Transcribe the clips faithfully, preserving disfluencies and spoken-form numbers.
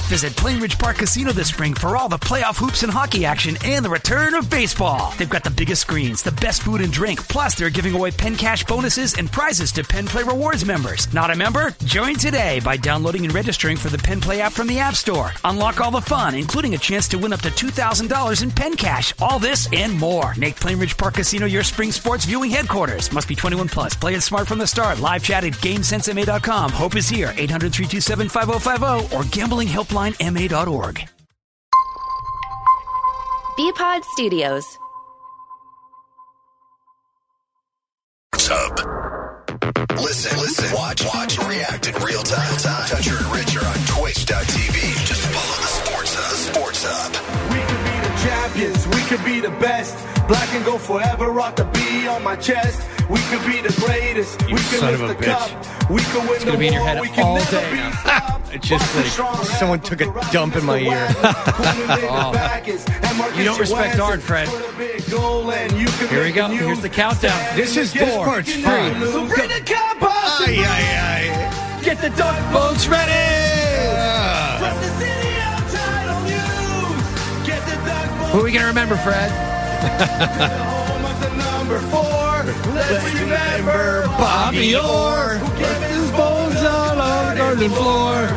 Visit Plainridge Park Casino this spring for all the playoff hoops and hockey action and the return of baseball. They've got the biggest screens, the best food and drink, plus they're giving away Penn Cash bonuses and prizes to Penn Play Rewards members. Not a member? Join today by downloading and registering for the Penn Play app from the App Store. Unlock all the fun, including a chance to win up to two thousand dollars in Penn Cash. All this and more. Make Plainridge Park Casino your spring sports viewing headquarters. Must be twenty-one plus. Play it smart from the start. Live chat at GameSense M A dot com. Hope is here. eight hundred, three two seven, five oh five oh or gambling helpline M A dot org. B-Pod Studios. Up. Listen, listen, watch, watch, react in real time. time. Toucher and Rich are on Twitch dot T V. Just follow the Sports Hub. Sports Hub. We could be the champions. We could be the best. Black and gold forever. Rock the B on my chest. We could be the greatest. You we could son lift of a the bitch. cup. We could win It's the gonna be in your war. head We can all never day be now. stopped. It's just like someone took a dump in my ear. Oh. You don't respect art, Fred. Here we go. Here's the countdown. This is this part's free. Ay, ay, ay. Get the duck boats ready. Who are we gonna remember, Fred? Number four. Let's remember Bobby Orr. Who gave his bones all on the garden floor.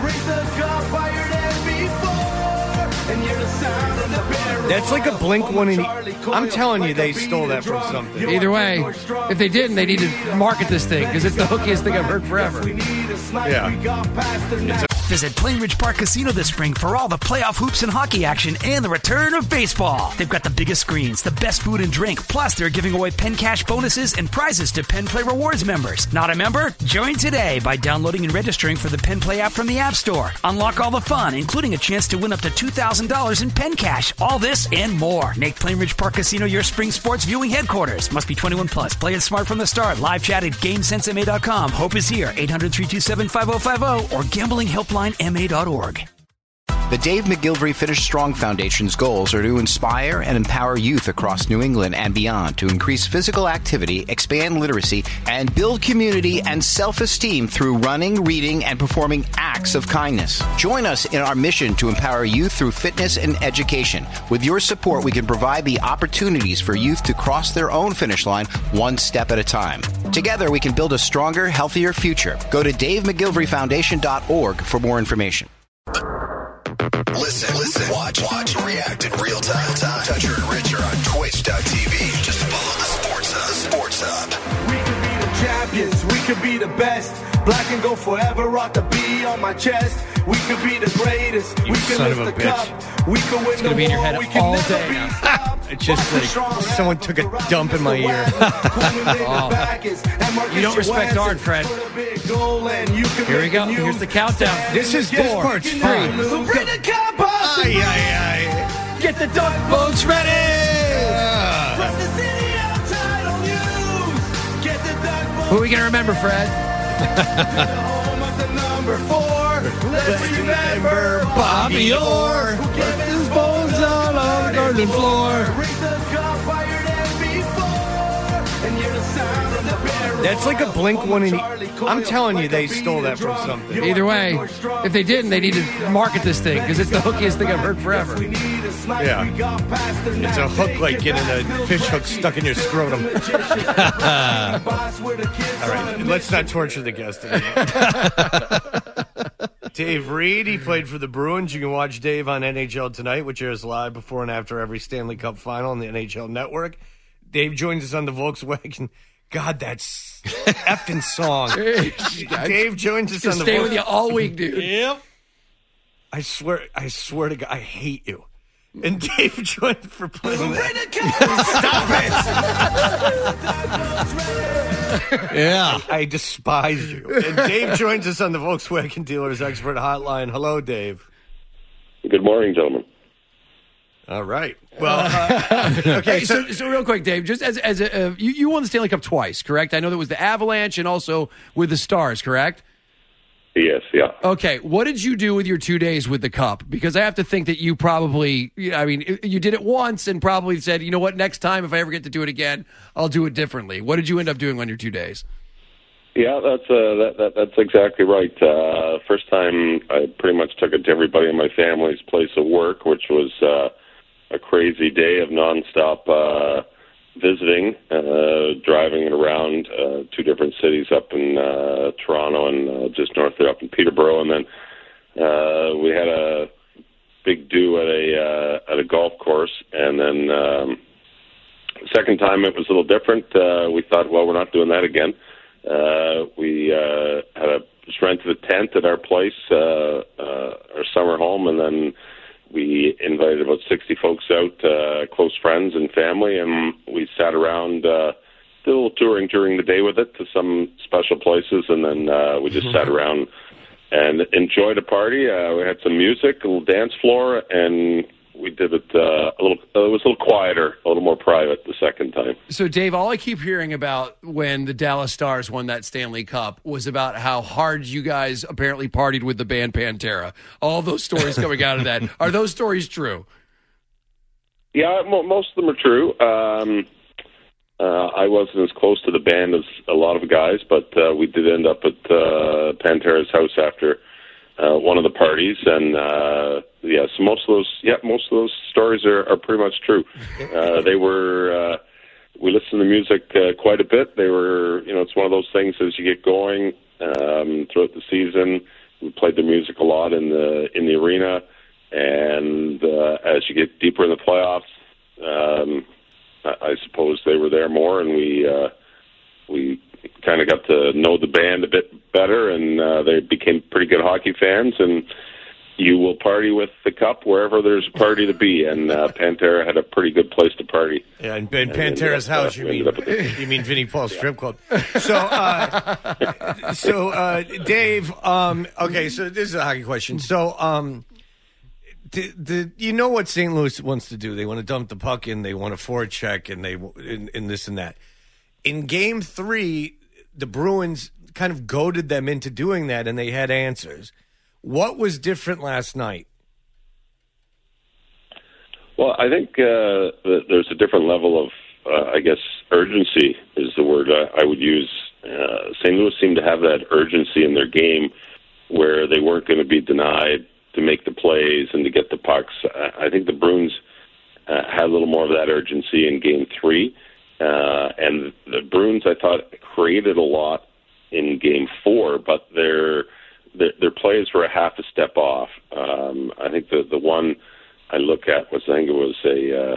That's like a Blink one eighty. I'm telling you, they stole that from something. Either way, if they didn't, they need to market this thing because it's the hookiest thing I've heard forever. Yeah. Visit Plainridge Park Casino this spring for all the playoff hoops and hockey action and the return of baseball. They've got the biggest screens, the best food and drink, plus they're giving away Penn Cash bonuses and prizes to Penn Play Rewards members. Not a member? Join today by downloading and registering for the Penn Play app from the App Store. Unlock all the fun, including a chance to win up to two thousand dollars in Penn Cash. All this and more. Make Plainridge Park Casino your spring sports viewing headquarters. Must be twenty-one plus. Play it smart from the start. Live chat at GameSense M A dot com. Hope is here. eight hundred, three two seven, five oh five oh or gambling helpline M A dot org. The Dave McGilvery Finish Strong Foundation's goals are to inspire and empower youth across New England and beyond to increase physical activity, expand literacy, and build community and self-esteem through running, reading, and performing acts of kindness. Join us in our mission to empower youth through fitness and education. With your support, we can provide the opportunities for youth to cross their own finish line one step at a time. Together, we can build a stronger, healthier future. Go to dave mcgilvery foundation dot org for more information. Listen, listen, watch, watch, react in real time. time. Toucher and Rich are on Twitch dot T V. Just follow the Sports Hub. Sports Hub. We could be the champions. We could be the best. Black and gold forever. Rock the B on my chest. We could be the greatest. You we could son lift of a the bitch. cup. We could win It's the gonna be in your war. head We can all never day be now. stopped. It's just like someone took a dump in my ear. Oh. You don't respect art, Fred. Here we go. Here's the countdown. This is this part's free. Ay, ay, ay. Get the duck boats ready. Who are we gonna remember, Fred? Number four. Let's remember Bobby Orr. Who gave his bones all on the garden floor. That's like a Blink one eighty. I'm telling you, they stole that from something. Either way, if they didn't, they need to market this thing because it's the hookiest thing I've heard forever. Yeah. It's a hook like getting a fish hook stuck in your scrotum. All right, let's not torture the guest anymore. Dave Reed, he played for the Bruins. You can watch Dave on N H L Tonight, which airs live before and after every Stanley Cup final on the N H L Network. Dave joins us on the Volkswagen. God, that's effing song. Dave joins us on the stay Volkswagen. with you all week, dude. Yep. I swear, I swear to God, I hate you. And Dave joined for playing that. Stop it! Yeah. I despise you. And Dave joins us on the Volkswagen Dealers Expert Hotline. Hello, Dave. Good morning, gentlemen. All right. Well, uh, okay. Hey, so, so real quick, Dave, just as as a, uh, you, you won the Stanley Cup twice, correct? I know that was the Avalanche and also with the Stars, correct? Yes, yeah. Okay, what did you do with your two days with the Cup? Because I have to think that you probably, I mean, you did it once and probably said, you know what, next time if I ever get to do it again, I'll do it differently. What did you end up doing on your two days? Yeah, that's uh, that, that that's exactly right. Uh, first time I pretty much took it to everybody in my family's place of work, which was uh, a crazy day of nonstop uh, visiting, uh, driving around uh, two different cities up in uh, Toronto and uh, just north there up in Peterborough, and then uh, we had a big do at a uh, at a golf course, and then um, second time it was a little different. Uh, we thought, well, we're not doing that again. Uh, we uh, had a just rented a tent at our place, uh, uh, our summer home, and then we invited about sixty folks out, uh, close friends and family, and we sat around, uh, did a little touring during the day with it to some special places, and then uh, we just mm-hmm. sat around and enjoyed a party. Uh, we had some music, a little dance floor, and we did it uh, a little. Uh, it was a little quieter, a little more private the second time. So, Dave, all I keep hearing about when the Dallas Stars won that Stanley Cup was about how hard you guys apparently partied with the band Pantera. All those stories coming out of that. Are those stories true? Yeah, mo- most of them are true. Um, uh, I wasn't as close to the band as a lot of guys, but uh, we did end up at uh, Pantera's house after Uh, one of the parties, and uh, yeah, so most of those, yeah, most of those stories are, are pretty much true. Uh, they were, uh, we listened to music uh, quite a bit. They were, you know, it's one of those things as you get going um, throughout the season. We played the music a lot in the in the arena, and uh, as you get deeper in the playoffs, um, I, I suppose they were there more, and we uh, we. kind of got to know the band a bit better, and uh, they became pretty good hockey fans, and you will party with the Cup wherever there's a party to be, and uh, Pantera had a pretty good place to party. Yeah, and, and Pantera's house, you mean, you mean Vinnie Paul's strip club. So, uh, so uh, Dave, um, okay, so this is a hockey question. So, um, the, the, you know what Saint Louis wants to do? They want to dump the puck in, they want a forecheck, and they in, in this and that. In game three, the Bruins kind of goaded them into doing that, and they had answers. What was different last night? Well, I think uh, there's a different level of, uh, I guess, urgency is the word I would use. Uh, Saint Louis seemed to have that urgency in their game where they weren't going to be denied to make the plays and to get the pucks. I think the Bruins uh, had a little more of that urgency in game three. Uh, and the Bruins, I thought, created a lot in Game Four, but their their, their plays were a half a step off. Um, I think the the one I look at was I think it was a uh,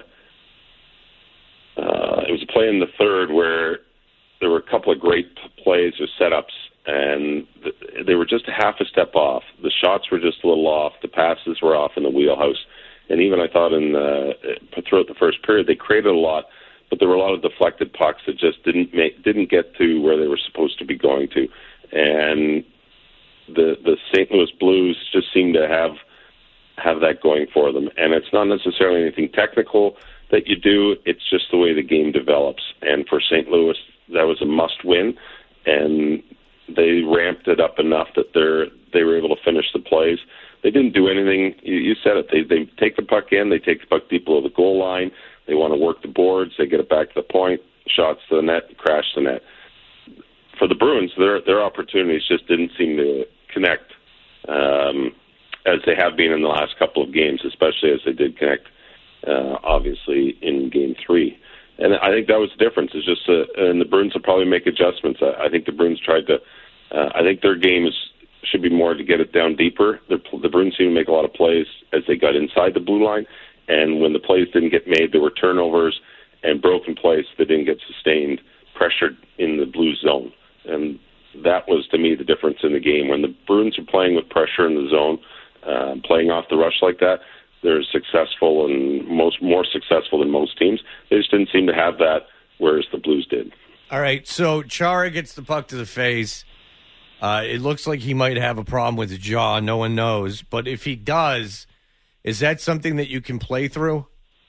uh, it was a play in the third where there were a couple of great plays or setups, and th- they were just a half a step off. The shots were just a little off. The passes were off in the wheelhouse, and even I thought in the, throughout the first period they created a lot. But there were a lot of deflected pucks that just didn't make, didn't get to where they were supposed to be going to, and the the Saint Louis Blues just seem to have have that going for them. And it's not necessarily anything technical that you do; it's just the way the game develops. And for Saint Louis, that was a must-win, and they ramped it up enough that they're they were able to finish the plays. They didn't do anything. You, you said it. They they take the puck in, they take the puck deep below the goal line. They want to work the boards. They get it back to the point, shots to the net, crash the net. For the Bruins, their their opportunities just didn't seem to connect um, as they have been in the last couple of games, especially as they did connect, uh, obviously, in Game three. And I think that was the difference. It's just, uh, and the Bruins will probably make adjustments. I, I think the Bruins tried to, uh, I think their game is should be more to get it down deeper. The, the Bruins seemed to make a lot of plays as they got inside the blue line. And when the plays didn't get made, there were turnovers and broken plays that didn't get sustained, pressured in the blue zone. And that was, to me, the difference in the game. When the Bruins are playing with pressure in the zone, uh, playing off the rush like that, they're successful and most more successful than most teams. They just didn't seem to have that, whereas the Blues did. All right, so Chara gets the puck to the face. Uh, it looks like he might have a problem with his jaw. No one knows. But if he does, is that something that you can play through?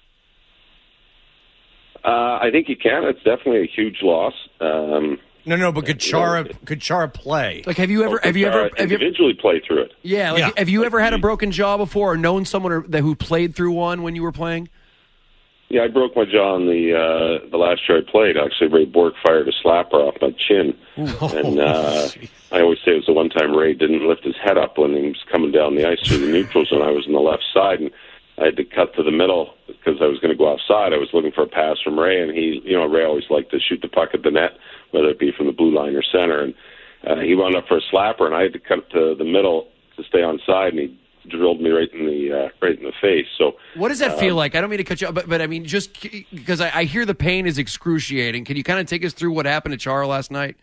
Uh, I think you can. It's definitely a huge loss. Um, no, no, but could Chara you know, could Chara play? Like, have you ever oh, have you Chara ever have individually you, play through it? Yeah, like, yeah. have you like ever had he, a broken jaw before, or known someone that who played through one when you were playing? Yeah, I broke my jaw on the uh, the last year I played. Actually, Ray Bork fired a slapper off my chin, Oh, and uh, I always say it was the one time Ray didn't lift his head up when he was coming down the ice through the neutral zone. I was on the left side, and I had to cut to the middle because I was going to go outside. I was looking for a pass from Ray, and he, you know, Ray always liked to shoot the puck at the net, whether it be from the blue line or center. And uh, he wound up for a slapper, and I had to cut to the middle to stay on side, and he drilled me right in the uh, right in the face. So what does that um, feel like? I don't mean to cut you off, but, but I mean, just because I, I hear the pain is excruciating. Can you kind of take us through what happened to Chara last night?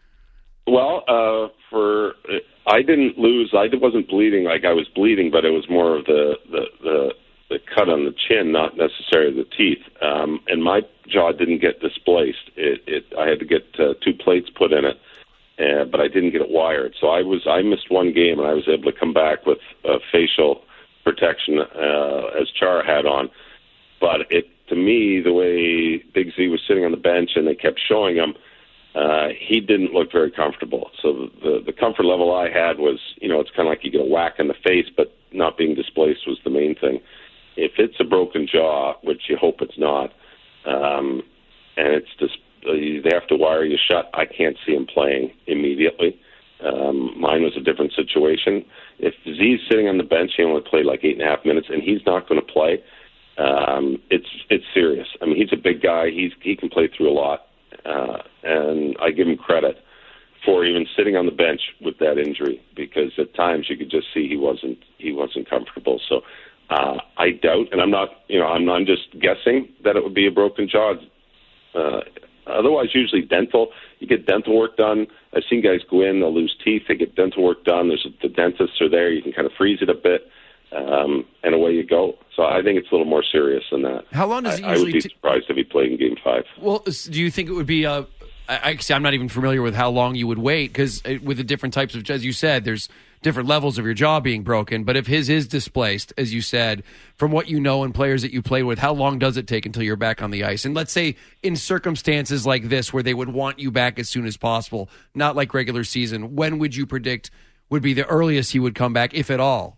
Well, uh, for I didn't lose. I wasn't bleeding like I was bleeding, but it was more of the the, the, the cut on the chin, not necessarily the teeth. Um, and my jaw didn't get displaced. It, it I had to get uh, two plates put in it. Uh, but I didn't get it wired. So I was I missed one game, and I was able to come back with uh, facial protection uh, as Chara had on. But it to me, the way Big Z was sitting on the bench and they kept showing him, uh, he didn't look very comfortable. So the the comfort level I had was, you know, it's kind of like you get a whack in the face, but not being displaced was the main thing. If it's a broken jaw, which you hope it's not, um, and it's just they have to wire you shut, I can't see him playing immediately. Um, mine was a different situation. If Z's sitting on the bench, he only played like eight and a half minutes, and he's not going to play. Um, it's it's serious. I mean, he's a big guy. He's he can play through a lot, uh, and I give him credit for even sitting on the bench with that injury, because at times you could just see he wasn't he wasn't comfortable. So uh, I doubt, and I'm not you know I'm I'm just guessing that it would be a broken jaw. Uh, Otherwise, usually dental. You get dental work done. I've seen guys go in, they'll lose teeth, they get dental work done. There's the dentists are there. You can kind of freeze it a bit, um, and away you go. So I think it's a little more serious than that. How long does it I, usually I would be t- surprised if he played in Game Five. Well, do you think it would be a? I, I, I'm not even familiar with how long you would wait, because with the different types of, as you said, there's different levels of your jaw being broken. But if his is displaced, as you said, from what you know and players that you play with, how long does it take until you're back on the ice? And let's say in circumstances like this where they would want you back as soon as possible, not like regular season, when would you predict would be the earliest he would come back, if at all?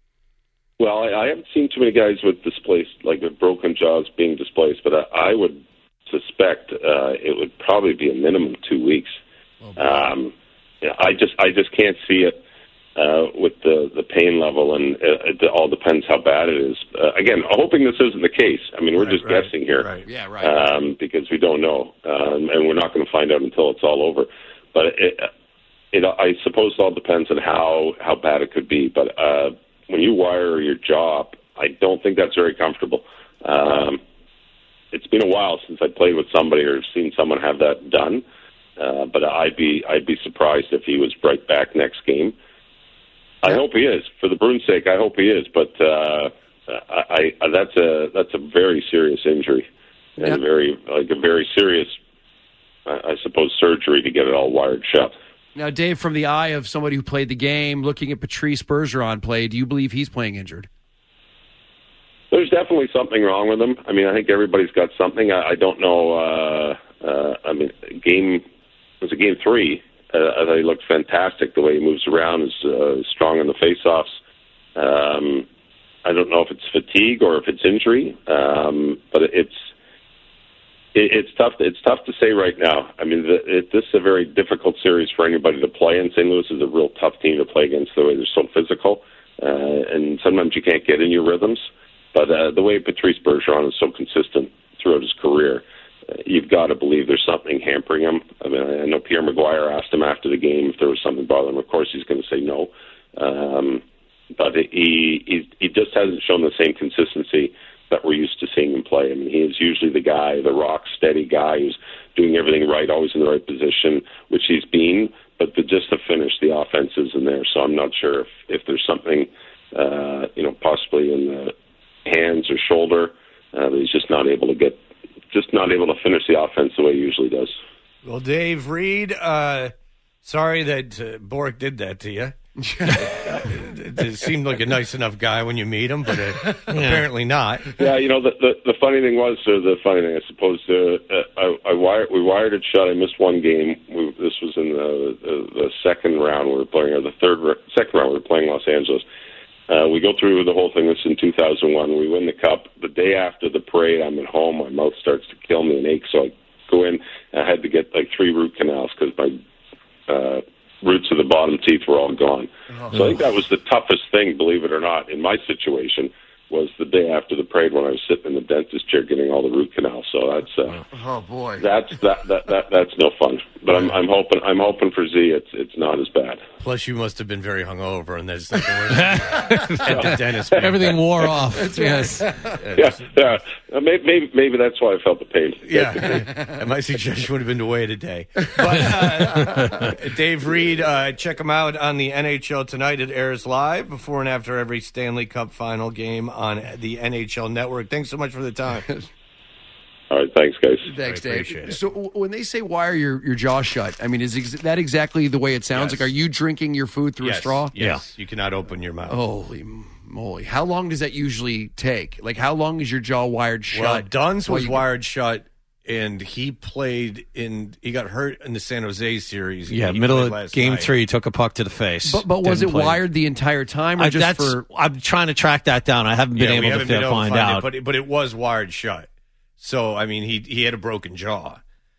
Well, I, I haven't seen too many guys with displaced, like with broken jaws being displaced, but I, I would suspect uh, it would probably be a minimum two weeks. Oh, um, I just I just can't see it. Uh, with the, the pain level, and uh, it all depends how bad it is. Uh, again, hoping this isn't the case. I mean, we're Right, just right, guessing here. right. Yeah, right. Um, because we don't know, um, and we're not going to find out until it's all over. But it, it, I suppose it all depends on how, how bad it could be. But uh, when you wire your jaw up, I don't think that's very comfortable. Um, it's been a while since I played with somebody or seen someone have that done. Uh, but I'd be I'd be surprised if he was right back next game. I hope he is. For the Bruins' sake, I hope he is. But uh, I, I, that's a that's a very serious injury, and Yeah. very like a very serious, I, I suppose, surgery to get it all wired shut. Now, Dave, from the eye of somebody who played the game, looking at Patrice Bergeron play, do you believe he's playing injured? There's definitely something wrong with him. I mean, I think everybody's got something. I, I don't know. Uh, uh, I mean, game it was a game three. Uh, I thought he looked fantastic. The way he moves around is uh, strong in the faceoffs. Um, I don't know if it's fatigue or if it's injury, um, but it's it, it's tough. It's tough to say right now. I mean, the, it, this is a very difficult series for anybody to play, and Saint Louis is a real tough team to play against. The way they're so physical, uh, and sometimes you can't get in your rhythms. But uh, the way Patrice Bergeron is so consistent throughout his career, you've got to believe there's something hampering him. I mean, I know Pierre Maguire asked him after the game if there was something bothering him. Of course, he's going to say no. Um, but he, he he just hasn't shown the same consistency that we're used to seeing him play. I mean, he is usually the guy, the rock steady guy who's doing everything right, always in the right position, which he's been. But the, just to finish, the offense isn't there. So I'm not sure if, if there's something, uh, you know, possibly in the hands or shoulder uh, that he's just not able to get. Just not able to finish the offense the way he usually does. Well, Dave Reed, uh, sorry that uh, Bork did that to you. it, it seemed like a nice enough guy when you meet him, but uh, apparently not. Yeah, you know, the, the, the funny thing was, or the funny thing, I suppose, uh, I, I wired, we wired it shut. I missed one game. We, this was in the, the, the second round we were playing, or the third second round we were playing Los Angeles. Uh, we go through the whole thing. This is in two thousand one. We win the cup. The day after the parade, I'm at home. My mouth starts to kill me and ache, so I go in. I had to get like three root canals because my uh, roots of the bottom teeth were all gone. Oh. So I think that was the toughest thing, believe it or not, in my situation, was the day after the parade when I was sitting in the dentist chair getting all the root canals. So that's uh, oh boy, that's that, that that that's no fun. But I'm I'm hoping I'm hoping for Z. It's it's not as bad. Plus, you must have been very hungover, and there's nothing worse at the dentist. Everything wore off. Yes. Yeah, yeah. Uh, maybe, maybe maybe that's why I felt the pain. Yeah, my suggestion would have been to wait a day. But uh, Dave Reed, uh, check him out on the N H L Tonight. It airs live before and after every Stanley Cup final game on the N H L Network. Thanks so much for the time. All right, thanks, guys. Thanks, I Dave. So w- when they say wire your, your jaw shut, I mean, is ex- that exactly the way it sounds? Yes. Like, are you drinking your food through Yes, a straw? Yes, you cannot open your mouth. Holy moly. How long does that usually take? Like, how long is your jaw wired shut? Well, Dunn's while was you- wired shut, and he played in. He got hurt in the San Jose series. Yeah, He middle played of last game night. three, took a puck to the face. But, but was Didn't it play. wired the entire time or I, just that's, for... I'm trying to track that down. I haven't been Yeah, we able haven't to been able to find, find out. it, but it, but it was wired shut. So I mean, he he had a broken jaw.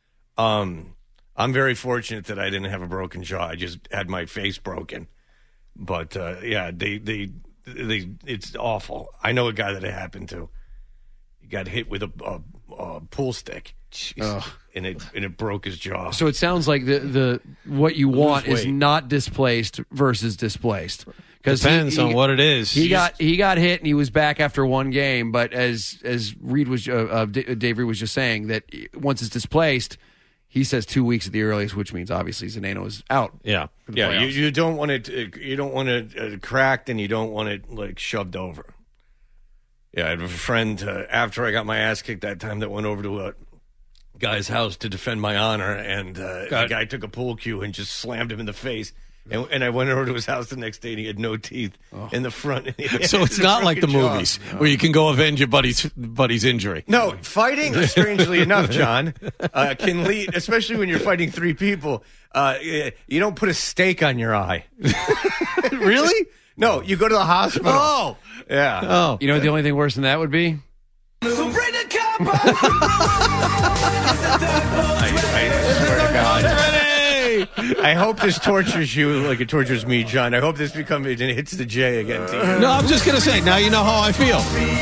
Um, I'm very fortunate that I didn't have a broken jaw. I just had my face broken. But uh, yeah, they they they it's awful. I know a guy that it happened to. He got hit with a, a, a pool stick, and it and it broke his jaw. So it sounds like the, the what you want is weight. not displaced versus displaced. Depends on what it is. He You got just- he got hit and he was back after one game. But as as Reed was uh, uh, D- Dave Reed was just saying that once it's displaced, he says two weeks at the earliest, which means obviously Zdeno is out. Yeah, for the Yeah, you, playoffs. you don't want it. uh, You don't want it uh, cracked, and you don't want it like shoved over. Yeah, I had a friend uh, after I got my ass kicked that time that went over to a guy's house to defend my honor, and uh, the guy took a pool cue and just slammed him in the face. And, and I went over to his house the next day, and he had no teeth in the front. And he had So it's a not like the broken jaw. movies where you can go avenge your buddy's buddy's injury. No, fighting, strangely enough, John, uh, can lead, especially when you're fighting three people, uh, you don't put a stake on your eye. Really? No, you go to the hospital. Oh, Yeah. oh. You know what the only thing worse than that would be? So bring the cup I, I swear to God. I hope this tortures you like it tortures me, John. I hope this becomes it hits the J again to you. No, I'm just going to say, now you know how I feel.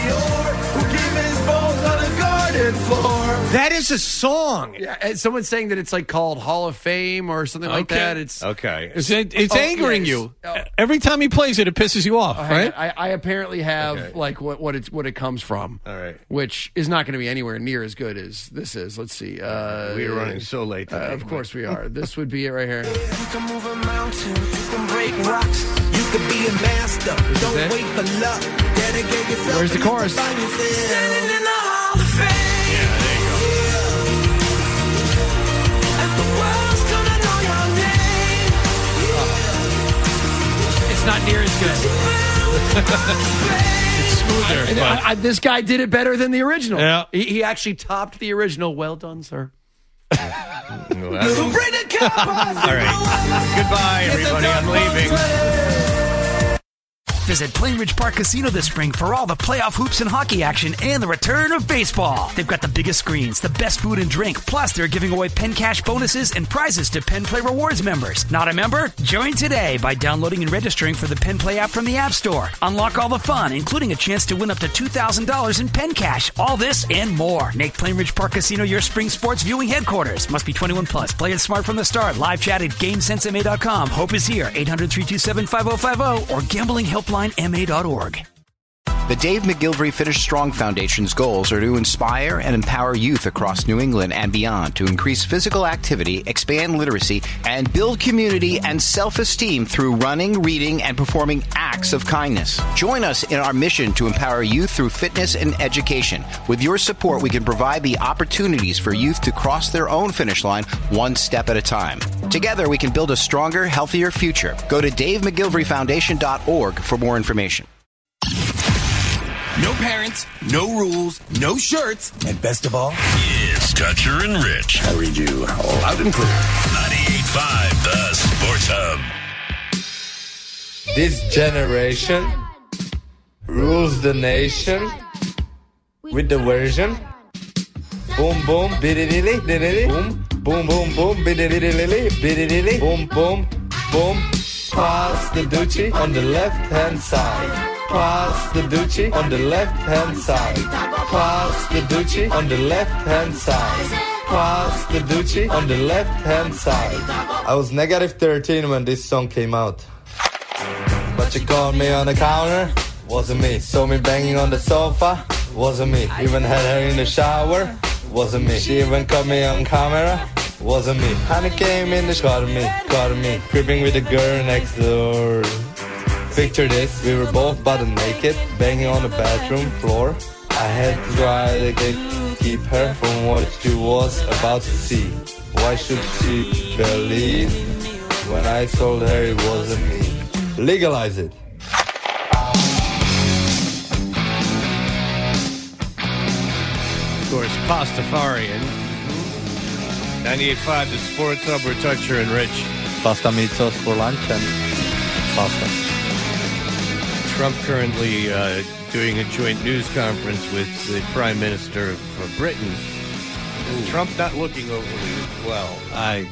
That is a song. Yeah, and someone's saying that it's like called Hall of Fame or something like Okay. that. It's Okay. It's, it's Oh, angering yes. you. Oh. Every time he plays it, it pisses you off, I, right? I, I apparently have Okay. like what what it's what it comes from. All right. Which is not going to be anywhere near as good as this is. Let's see. Uh, We are running so late Uh, today. of course we are. This would be it right here. You can move a mountain, you can break rocks, you can be a master. Don't it? wait for luck. Dedicate yourself. Where's the and you chorus? can find yourself. Standing in the Hall of Fame. And the world's gonna know your name. It's not near as good. It's smoother. And but- I- I- this guy did it better than the original. Yeah. He, he actually topped the original. Well done, sir. So bring the cup. All right. Goodbye, everybody. I'm leaving. Visit Plainridge Park Casino this spring for all the playoff hoops and hockey action and the return of baseball. They've got the biggest screens, the best food and drink, plus they're giving away Penn Cash bonuses and prizes to Penn Play Rewards members. Not a member? Join today by downloading and registering for the Penn Play app from the App Store. Unlock all the fun, including a chance to win up to two thousand dollars in Penn Cash. All this and more. Make Plainridge Park Casino your spring sports viewing headquarters. Must be twenty-one plus. Play it smart from the start. Live chat at game sense m a dot com. Hope is here. eight hundred, three two seven, five oh five oh or gambling helpline m a dot org. The Dave McGilvery Finish Strong Foundation's goals are to inspire and empower youth across New England and beyond to increase physical activity, expand literacy, and build community and self-esteem through running, reading, and performing acts of kindness. Join us in our mission to empower youth through fitness and education. With your support, we can provide the opportunities for youth to cross their own finish line one step at a time. Together, we can build a stronger, healthier future. Go to dave mcgilvery foundation dot org for more information. No parents, no rules, no shirts, and best of all, It's Toucher and Rich. I read you loud and clear. ninety-eight point five The Sports Hub. This generation rules the nation with the version. Boom, boom, biddy-dilly, diddy, boom, boom, boom, boom, biddy-dilly, biddy-dilly, boom, boom, boom. Pass the Doochie on the left-hand side. Pass the Doochie on the left-hand side. Pass the Doochie on the left-hand side. Pass the Doochie on the left-hand side. I was negative thirteen when this song came out. But you called me on the counter, wasn't me. Saw me banging on the sofa, wasn't me. Even had her in the shower, wasn't me. She even caught me on camera, wasn't me. Honey came in the caught me, caught me. Creeping with the girl next door. Picture this, we were both butt naked, banging on the bathroom floor. I had to try to get, keep her from what she was about to see. Why should she believe when I told her it wasn't me? Legalize it. Of course, Pastafarian. ninety-eight point five, the Sports Hub, we're Toucher and Rich. Pasta meat sauce for lunch and pasta. Trump currently uh, doing a joint news conference with the Prime Minister of uh, Britain. Ooh. Trump not looking overly well. I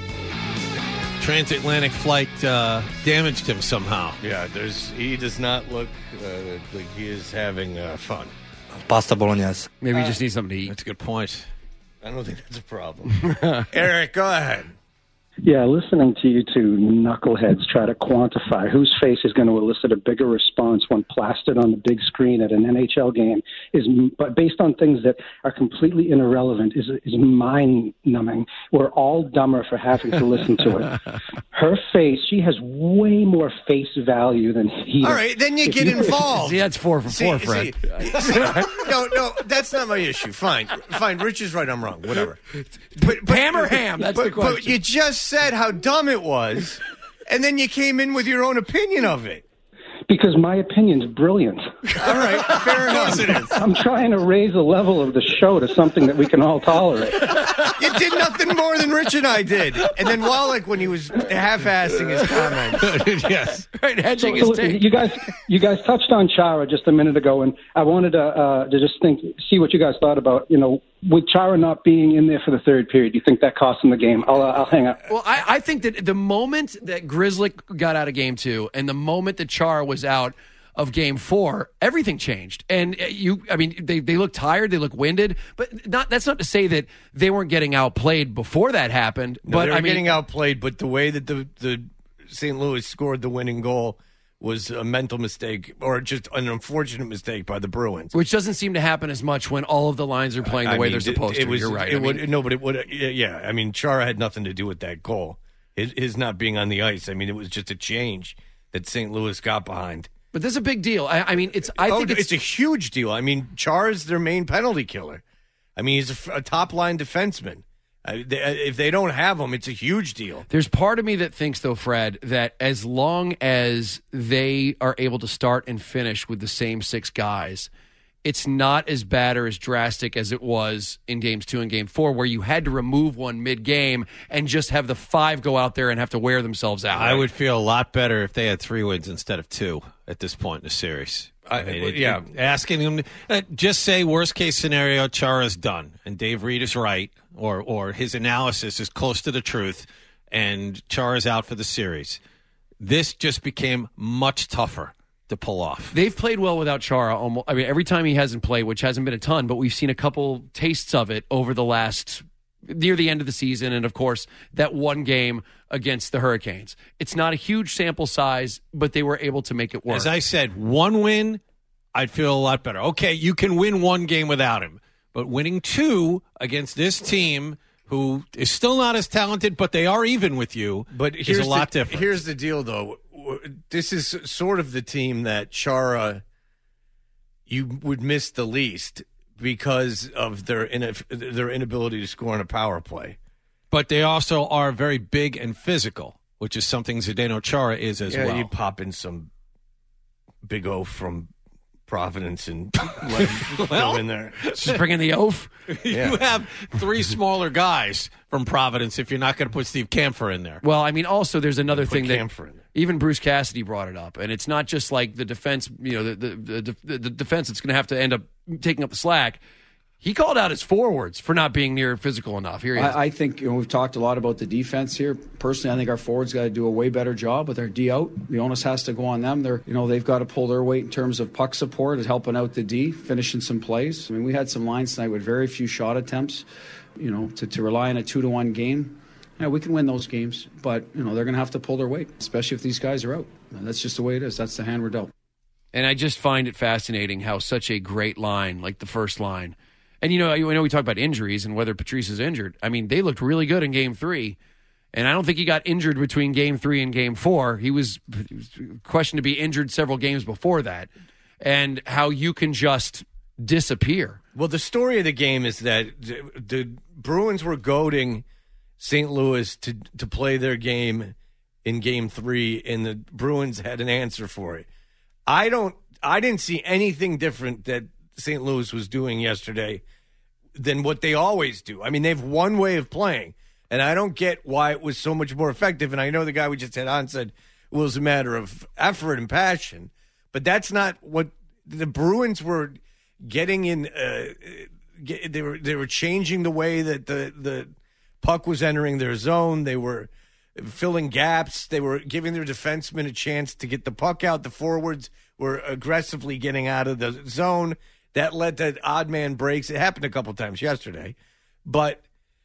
transatlantic flight uh, damaged him somehow. Yeah, there's he does not look uh, like he is having uh, fun. Pasta bolognese. Maybe uh, he just needs something to eat. That's a good point. I don't think that's a problem. Eric, go ahead. Yeah, listening to you two knuckleheads try to quantify whose face is going to elicit a bigger response when plastered on the big screen at an N H L game is, but based on things that are completely irrelevant, is is mind-numbing. We're all dumber for having to listen to it. Her face, she has way more face value than he. All right, then you if get you, involved. See, that's four for see, four, Fred. See, no, no, that's not my issue. Fine, fine. Rich is right. I'm wrong. Whatever. But, but, ham or ham? That's but, the question. But you just said how dumb it was, and then you came in with your own opinion of it. Because my opinion's brilliant. All right, fair enough. It is. I'm trying to raise the level of the show to something that we can all tolerate. You did nothing more than Rich and I did. And then Wallach, when he was half-assing his comments. Yes. Right, hedging So, his listen, take. you guys, you guys touched on Chara just a minute ago, and I wanted to uh, to just think, see what you guys thought about, you know, with Chara not being in there for the third period. Do you think that cost him the game? I'll, uh, I'll hang up. Well, I, I think that the moment that Grizzly got out of game two and the moment that Chara was out of game four, everything changed. And you, I mean, they, they look tired, they look winded, but not, that's not to say that they weren't getting outplayed before that happened. No, but they were I mean, getting outplayed, but the way that the, the Saint Louis scored the winning goal was a mental mistake or just an unfortunate mistake by the Bruins. which doesn't seem to happen as much when all of the lines are playing the I way mean, they're supposed it, it to. was, You're right. It I would, mean, no, but it would. Yeah, I mean, Chara had nothing to do with that goal. His, his not being on the ice. I mean, it was just a change that Saint Louis got behind. but this is a big deal. I, I mean, it's. I oh, think it's, it's, it's a huge deal. I mean, Chara's their main penalty killer. I mean, he's a, a top line defenseman. Uh, they, uh, if they don't have him, it's a huge deal. There's part of me that thinks, though, Fred, that as long as they are able to start and finish with the same six guys, it's not as bad or as drastic as it was in games two and game four, where you had to remove one mid-game and just have the five go out there and have to wear themselves out. I would feel a lot better if they had three wins instead of two at this point in the series. I, I mean, it, yeah. it, asking them, uh, just say worst case scenario, Chara's done, and Dave Reed is right, or or his analysis is close to the truth, and Chara's out for the series. This just became much tougher to pull off. They've played well without Chara. Almost, I mean, every time he hasn't played, which hasn't been a ton, but we've seen a couple tastes of it over the last near the end of the season, and of course that one game against the Hurricanes. It's not a huge sample size, but they were able to make it work. As I said, one win, I'd feel a lot better. Okay, you can win one game without him, but winning two against this team, who is still not as talented, but they are even with you, but is here's a lot the, different. Here's the deal, though. This is sort of the team that Chara you would miss the least because of their in, their inability to score on a power play. But they also are very big and physical, which is something Zdeno Chara is as yeah, well. You pop in some big O from Providence and let him Well, go in there. Just bring in the oaf. Yeah. You have three smaller guys from Providence if you're not going to put Steve Camphor in there. Well, I mean, also there's another Put thing that Camphor in there. even Bruce Cassidy brought it up, and it's not just like the defense. You know, the the the, the, the defense that's going to have to end up taking up the slack. He called out his forwards for not being near physical enough. Here he is. I, I think you know, we've talked a lot about the defense here. Personally, I think our forwards got to do a way better job with their D out. The onus has to go on them. They're, you know, they've got to pull their weight in terms of puck support and helping out the D, finishing some plays. I mean, we had some lines tonight with very few shot attempts. You know, to, to rely on a two to one game. Yeah, we can win those games, but you know they're going to have to pull their weight, especially if these guys are out. And that's just the way it is. That's the hand we're dealt. And I just find it fascinating how such a great line, like the first line. And, you know, I know we talk about injuries and whether Patrice is injured. I mean, they looked really good in game three. And I don't think he got injured between game three and game four. He was, he was questioned to be injured several games before that. And how you can just disappear. Well, the story of the game is that the Bruins were goading Saint Louis to, to play their game in game three, and the Bruins had an answer for it. I don't, I didn't see anything different that Saint Louis was doing yesterday than what they always do. I mean, they have one way of playing, and I don't get why it was so much more effective. And I know the guy we just had on said it was a matter of effort and passion, but that's not what the Bruins were getting in. Uh, get, they were they were changing the way that the the puck was entering their zone. They were filling gaps. They were giving their defensemen a chance to get the puck out. The forwards were aggressively getting out of the zone. That led to odd man breaks. It happened a couple times yesterday, but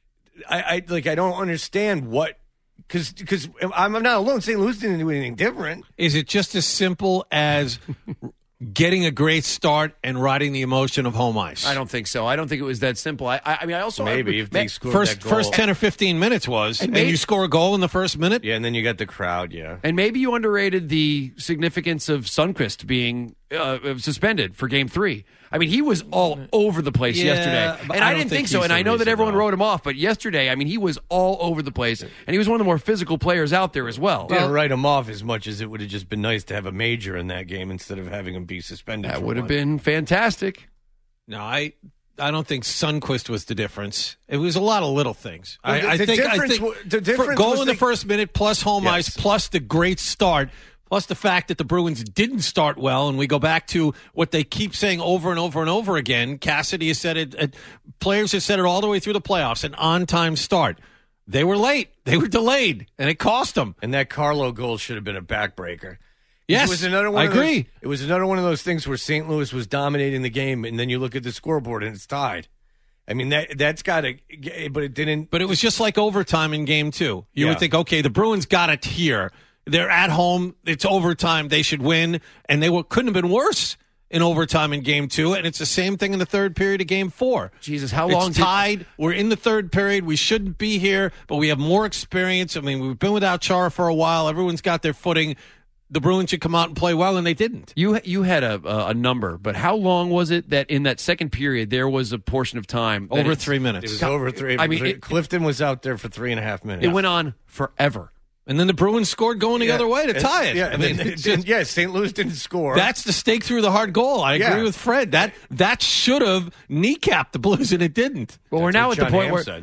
I, I like I don't understand what because because I'm not alone. Saint Louis didn't do anything different. Is it just as simple as getting a great start and riding the emotion of home ice? I don't think so. I don't think it was that simple. I, I, I mean, I also Maybe I, if they scored first that goal. first ten or fifteen minutes was, And and, maybe- you score a goal in the first minute. Yeah, and then you got the crowd. Yeah, And maybe you underrated the significance of Sundqvist being uh, suspended for game three. I mean, he was all over the place Yeah, yesterday. but And I I, don't didn't think think so. he's And the I know that reason, everyone though. wrote him off. But yesterday, I mean, he was all over the place. And he was one of the more physical players out there as well. didn't write him off as much as it would have just been nice to have a major in that game instead of having him be suspended. That for would have one. been fantastic. No, I I don't think Sundqvist was the difference. It was a lot of little things. Well, I, the- I the think I difference think wa- the for difference goal was in the the- first minute plus home Yes. ice plus the great start. Plus the fact that the Bruins didn't start well, and we go back to what they keep saying over and over and over again. Cassidy has said it, it players have said it all the way through the playoffs, an on-time start. They were late. They were delayed, and it cost them. And that Carlo goal should have been a backbreaker. Yes, it was another one I of those- agree. it was another one of those things where Saint Louis was dominating the game, and then you look at the scoreboard and it's tied. I mean that that's got to, but it didn't. But it was just like overtime in game two. You Yeah. would think, okay, the Bruins got it here. They're at home. It's overtime. They should win. And they were, couldn't have been worse in overtime in game two. And it's the same thing in the third period of game four. Jesus, how long It's did- tied. We're in the third period. We shouldn't be here, but we have more experience. I mean, we've been without Chara for a while. Everyone's got their footing. The Bruins should come out and play well, and they didn't. You you had a a a number, but how long was it that in that second period there was a portion of time that Over it's- three minutes. It was over three. I mean, three- it- Clifton was out there for three and a half minutes. It went on forever. And then the Bruins scored going the Yeah. other way to And- tie it. Yeah, I and mean, then- it's just- yeah. Saint Louis didn't score. That's the stake through the hard goal. I Yeah. agree with Fred. That that should have kneecapped the Blues, and it didn't. Well, we're That's now what at the John point Hamm where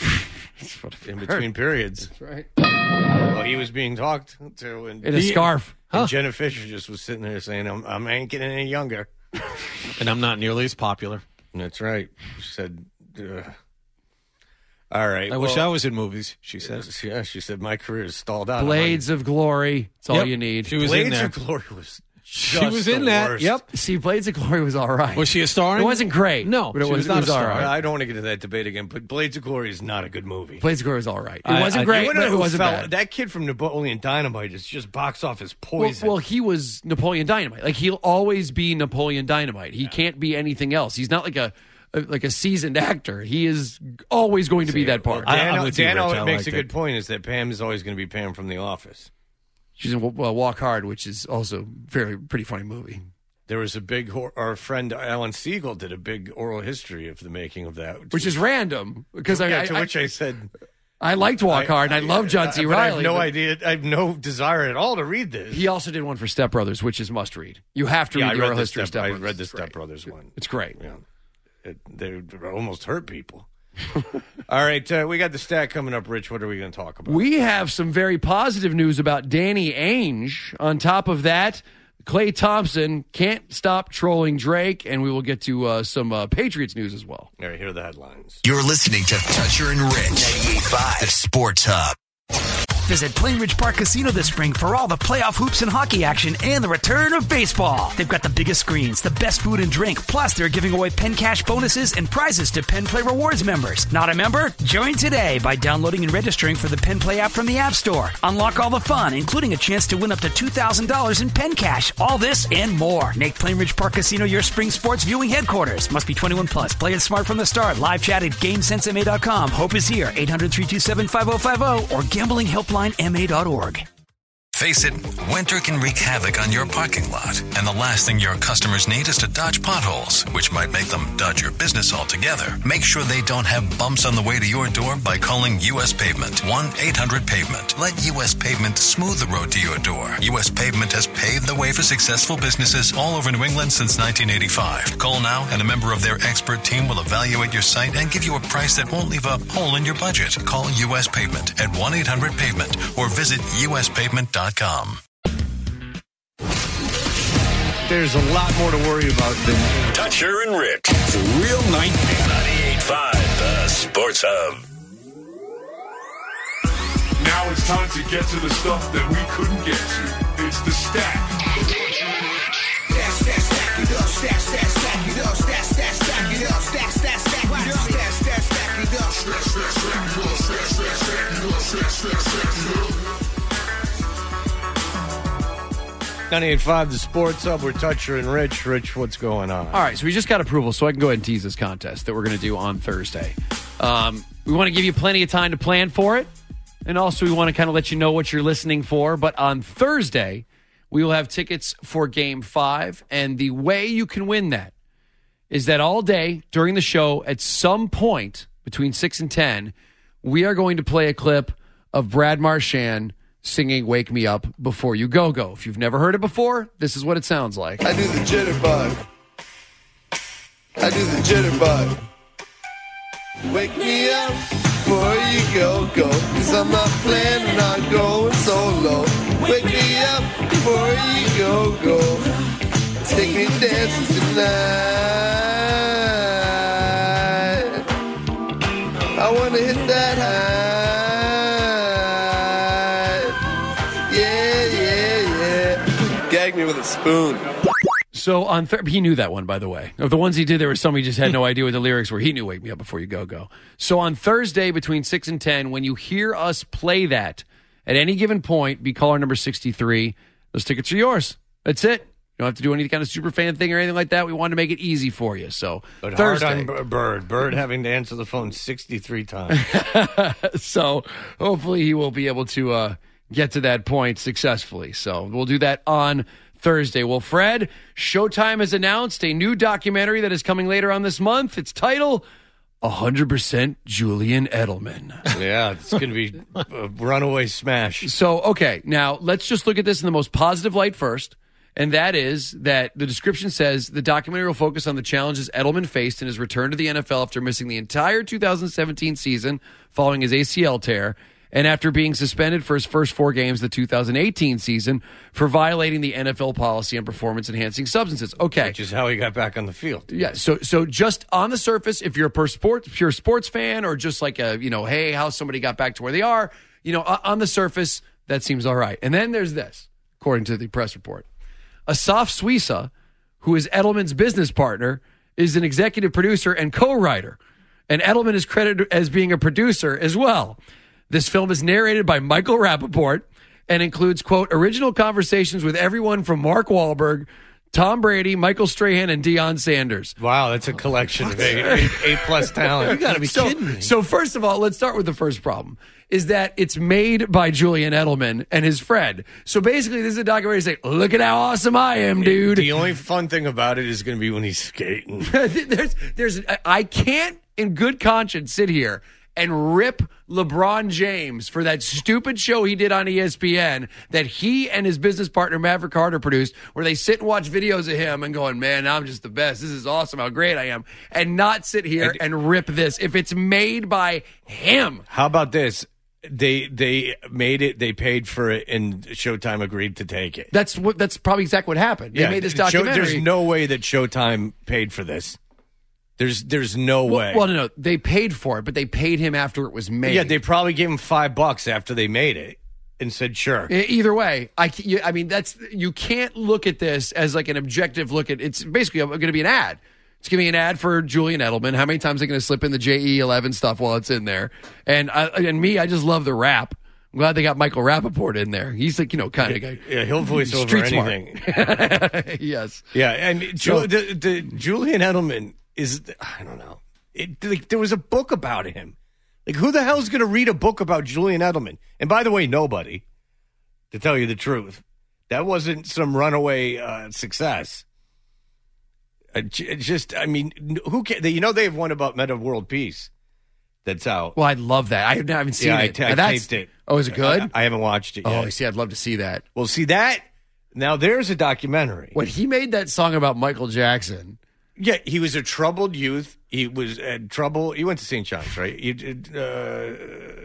said. In between periods. That's right. Well, he was being talked to, and, In a scarf. and Huh. Jenna Fisher just was sitting there saying, "I'm, I'm ain't getting any younger." And I'm not nearly as popular. That's right. She said, Ugh. "All right." I wish well, I was in movies, she says. Yeah, she said, "My career is stalled out." Blades of Glory. That's all Yep. you need. She was Blades in there. of Glory was. She just was the in that. worst. Yep. See, Blades of Glory was all right. Was she a star? It wasn't great. No, but it she was, was not it was a all star. right. I don't want to get into that debate again, but Blades of Glory is not a good movie. Blades of Glory was all right. It I- wasn't I- great, You wanna but know it who wasn't fell- bad. That kid from Napoleon Dynamite is just box office Well, poison. well, he was Napoleon Dynamite. Like he'll always be Napoleon Dynamite. He can't be anything else. He's not like a, a like a seasoned actor. He is always going to be that part. I- Dan, I'm with you, Dan Rich. I makes liked a good it. point: is that Pam is always going to be Pam from The Office. She's in uh, Walk Hard, which is also very pretty funny movie. There was a big, hor- our friend Alan Siegel did a big oral history of the making of that, Which is random because I, yeah, I, to I- which I said, I liked Walk Hard, and I, I love John C. I, Reilly. I have no but idea. I have no desire at all to read this. He also did one for Step Brothers, which is must read. You have to yeah, read the read oral the history of Step, Step I Brothers. read the Step Brothers one. It's great. Yeah. It, they almost hurt people. All right, uh, we got the stat coming up, Rich. What are we going to talk about? We have some very positive news about Danny Ainge. On top of that, Klay Thompson can't stop trolling Drake, and we will get to uh, some uh, Patriots news as well. All right, here are the headlines. You're listening to Toucher and Rich, ninety-eight point five, the Sports Hub. Visit Plainridge Park Casino this spring for all the playoff hoops and hockey action and the return of baseball. They've got the biggest screens, the best food and drink, plus they're giving away Penn Cash bonuses and prizes to Penn Play Rewards members. Not a member? Join today by downloading and registering for the Penn Play app from the App Store. Unlock all the fun, including a chance to win up to two thousand dollars in Penn Cash. All this and more. Make Plainridge Park Casino your spring sports viewing headquarters. Must be twenty-one plus. Play it smart from the start. Live chat at GameSense M A dot com. Hope is here. eight hundred, three two seven, five oh five oh or gambling helpline M A dot org. Face it, winter can wreak havoc on your parking lot, and the last thing your customers need is to dodge potholes, which might make them dodge your business altogether. Make sure they don't have bumps on the way to your door by calling U S Pavement, one eight hundred pavement. Let U S Pavement smooth the road to your door. U S Pavement has paved the way for successful businesses all over New England since nineteen eighty-five. Call now, and a member of their expert team will evaluate your site and give you a price that won't leave a hole in your budget. Call U S Pavement at one eight hundred pavement or visit U S pavement dot com. There's a lot more to worry about than Toucher and Rich. It's a real night. ninety-eight point five, the Sports Hub. Now it's time to get to the stuff that we couldn't get to. It's the stack. Stack, stack, stack it up. Stack, stack, stack it up. Stack, stack, stack it up. Stack, stack, stack it up. Stack, stack, stack it up. Stack, stack, stack it up. Stack, stack, stack it up. Stack, stack, stack it up. ninety-eight point five, the Sports Hub. We're Toucher and Rich. Rich, what's going on? All right, so we just got approval, so I can go ahead and tease this contest that we're going to do on Thursday. Um, we want to give you plenty of time to plan for it, and also we want to kind of let you know what you're listening for. But on Thursday, we will have tickets for Game five, and the way you can win that is that all day during the show, at some point between six and ten, we are going to play a clip of Brad Marchand singing Wake Me Up Before You Go Go. If you've never heard it before, this is what it sounds like. I do the jitterbug. I do the jitterbug. Wake me up before you go go, 'cause I'm not planning on going solo. Wake me up before you go go. Take me dancing tonight. I wanna hit that high. Gag me with a spoon. So on th- he knew that one, by the way. Of the ones he did, there was some he just had no idea what the lyrics were. He knew Wake Me Up Before You Go Go. So on Thursday between six and ten, when you hear us play that, at any given point, be caller number sixty-three. Those tickets are yours. That's it. You don't have to do any kind of super fan thing or anything like that. We wanted to make it easy for you. So but Thursday. hard on Bird. Bird having to answer the phone sixty-three times. So hopefully he will be able to uh, get to that point successfully. So we'll do that on Thursday. Well, Fred, Showtime has announced a new documentary that is coming later on this month. Its title, one hundred percent Julian Edelman. Yeah, it's going to be a runaway smash. So, okay, now let's just look at this in the most positive light first. And that is that the description says the documentary will focus on the challenges Edelman faced in his return to the N F L after missing the entire two thousand seventeen season following his A C L tear, and after being suspended for his first four games of the two thousand eighteen season for violating the N F L policy on performance-enhancing substances. Okay. Which is how he got back on the field. Yeah, so so just on the surface, if you're a pure sports, pure sports fan or just like a, you know, hey, how somebody got back to where they are, you know, on the surface, that seems all right. And then there's this, according to the press report. Asaf Suisa, who is Edelman's business partner, is an executive producer and co-writer. And Edelman is credited as being a producer as well. This film is narrated by Michael Rappaport and includes, quote, original conversations with everyone from Mark Wahlberg, Tom Brady, Michael Strahan, and Deion Sanders. Wow, that's a collection of A-plus talent. You got to be so, kidding me. So first of all, let's start with the first problem, is that it's made by Julian Edelman and his friend. So basically, this is a documentary saying, look at how awesome I am, dude. The only fun thing about it is going to be when he's skating. there's, there's, I can't, in good conscience, sit here and rip LeBron James for that stupid show he did on E S P N that he and his business partner Maverick Carter produced, where they sit and watch videos of him and going, man, I'm just the best. This is awesome. How great I am. And not sit here and, and rip this. If it's made by him. How about this? They they made it. They paid for it, and Showtime agreed to take it. That's what. That's probably exactly what happened. They yeah, made this Show, documentary. there's no way that Showtime paid for this. There's there's no well, way. Well, no, no, they paid for it, but they paid him after it was made. Yeah, they probably gave him five bucks after they made it and said sure. E- Either way, I, you, I mean that's you can't look at this as like an objective look at. It's basically going to be an ad. It's giving me an ad for Julian Edelman. How many times are they going to slip in the J E eleven stuff while it's in there? And I, and me, I just love the rap. I'm glad they got Michael Rappaport in there. He's like, you know, kind of guy. Yeah, he'll voice over street anything. Yes. Yeah, and Ju- So- the, the Julian Edelman is, I don't know. It, like, there was a book about him. Like, who the hell is going to read a book about Julian Edelman? And by the way, nobody, to tell you the truth. That wasn't some runaway uh, success. Uh, j- just, I mean, who can, you know, they have one about Meta World Peace that's out. Well, I'd love that. I haven't seen yeah, it. I, t- I Now, that's- taped it. Oh, is it good? I, I haven't watched it yet. Oh, I see. I'd love to see that. Well, see that? Now, there's a documentary. When he made that song about Michael Jackson. Yeah, he was a troubled youth. He was had trouble. He went to Saint John's, right? You did uh,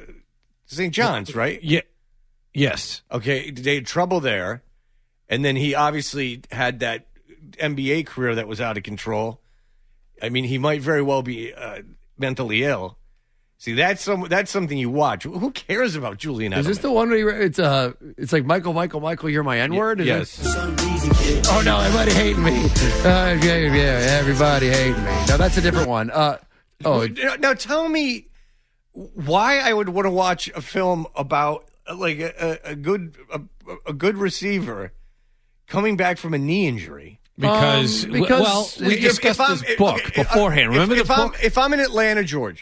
Saint John's, right? Yeah. Yes. Okay, they had trouble there, and then he obviously had that N B A career that was out of control. I mean, he might very well be uh, mentally ill. See, that's some that's something you watch. Who cares about Julian Edelman? Is this the one where he, it's uh it's like Michael, Michael, Michael, you're my N word? Y- yes. It? Oh no, everybody hating me. Uh, yeah, yeah, everybody hating me. No, that's a different one. Uh, oh, Now, now tell me why I would want to watch a film about uh, like a, a, a good a, a good receiver coming back from a knee injury. Because, Um, because well, we If- discussed if I'm- this book okay, beforehand. if- Remember if, the I'm, book? if I'm in Atlanta, Georgia,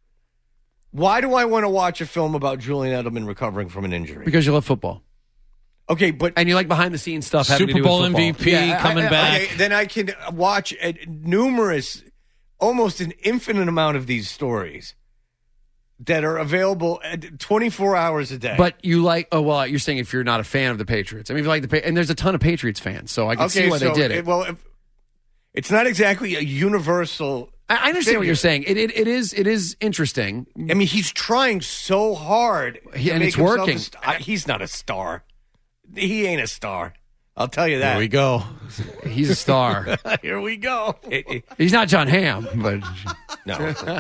why do I want to watch a film about Julian Edelman recovering from an injury? because you love football. Okay, but And you like behind the scenes stuff. having to Super do with Bowl football. M V P Yeah, I- coming I- I- back. okay, then I can watch a numerous, almost an infinite amount of these stories that are available at twenty-four hours a day. But you like? Oh well, you're saying if you're not a fan of the Patriots. I mean, if you like the Pa- and there's a ton of Patriots fans, so I can okay, see why so they did it. well, if, it's not exactly a universal. I, I understand what figure. you're saying. It, it it is it is interesting. I mean, he's trying so hard, He- to and make it's himself working. a st- I- he's not a star. He ain't a star. I'll tell you that. There we go. He's a star. Here we go. It- it- He's not John Hamm, but no,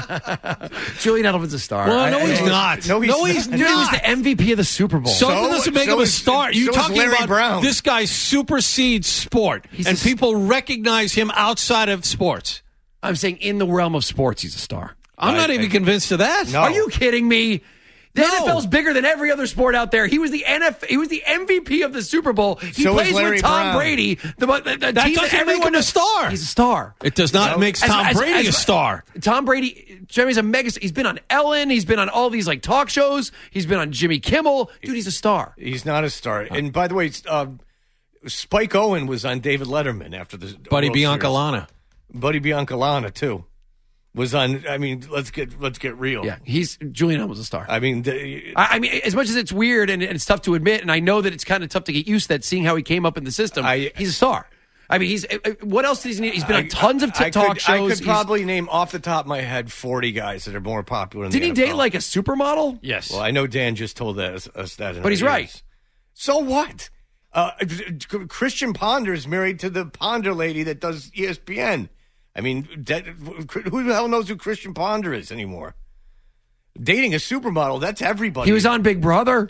Julian Edelman's a star. Well, I- no, I- he's I- not. No, he's no, he's not. Dude, he was not. the M V P of the Super Bowl. So, So- doesn't make so him a is- star. You so is talking Larry about Brown. this guy supersedes sport, He's and a- people recognize him outside of sports. I'm saying in the realm of sports, he's a star. I'm I- not even I- convinced of that. No. Are you kidding me? The No. N F L's bigger than every other sport out there. He was the N F. He was the M V P of the Super Bowl. He So is plays Larry with Tom Brown. Brady. The, the, the That team doesn't that everyone make him a knows- star. He's a star. It does not No. make As- Tom as- Brady as- a star. Tom Brady, Jeremy's a mega. He's been on Ellen. He's been on all these like talk shows. He's been on Jimmy Kimmel. Dude, he's a star. he's not a star. And by the way, it's, uh, Spike Owen was on David Letterman after the Buddy World Series. Biancalana. Buddy Biancalana too was on. I mean, let's get let's get real. Yeah, he's Julian Edelman's a star. I mean, the, I, I mean, as much as it's weird and, and it's tough to admit, and I know that it's kind of tough to get used to that, seeing how he came up in the system. I- he's a star. I mean, he's uh, uh, what else does he need? He's been I- on tons of I TikTok could, shows. I could He's- probably name off the top of my head forty guys that are more popular. In Did the he N F L. date like a supermodel? Yes. Well, I know Dan just told us, us that, in But our he's right. ears. So what? Uh, Christian Ponder is married to the Ponder lady that does E S P N. I mean, that, who the hell knows who Christian Ponder is anymore? Dating a supermodel, that's everybody. He was on Big Brother.